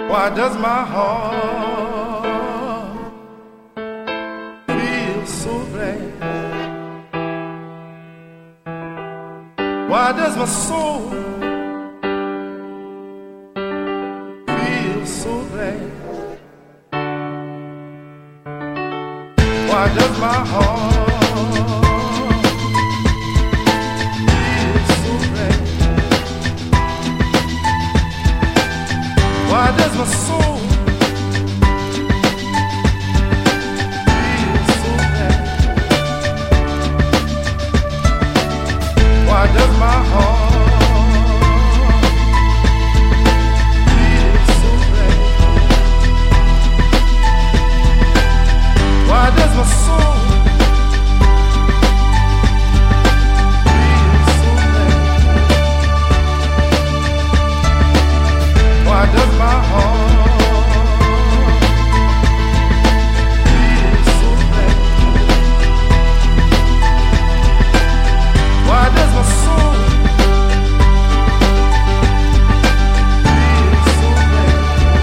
Why does my heart feel so glad? Why does my soul feel so glad? Why does my heart feel so glad? Why does my soul feel so glad? Why does my heart feel so glad? Why does my soul feel so glad? Why does my heart feel so glad? Why does my soul feel so glad?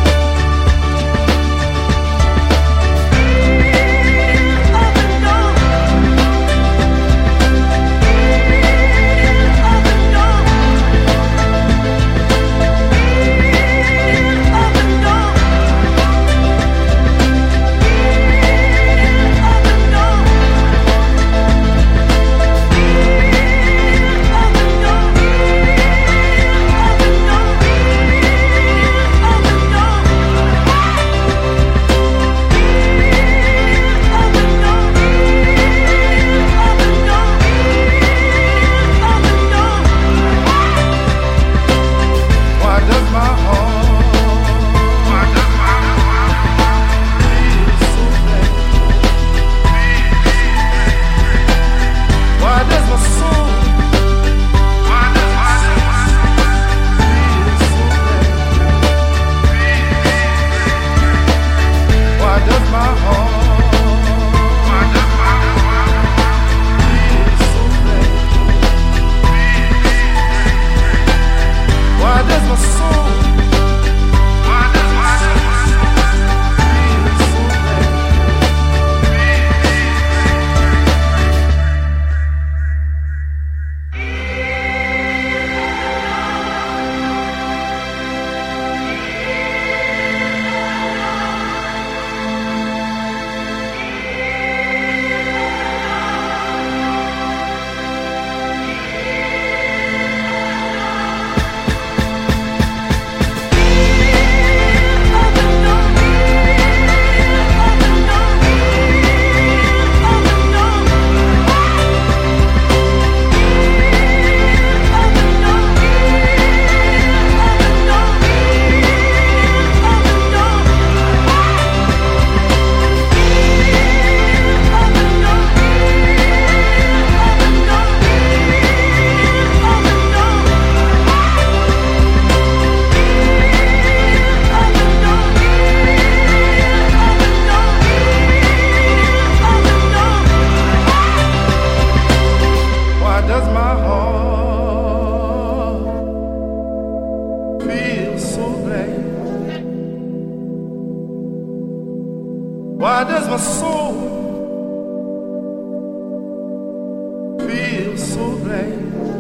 Why does my soul feel so glad?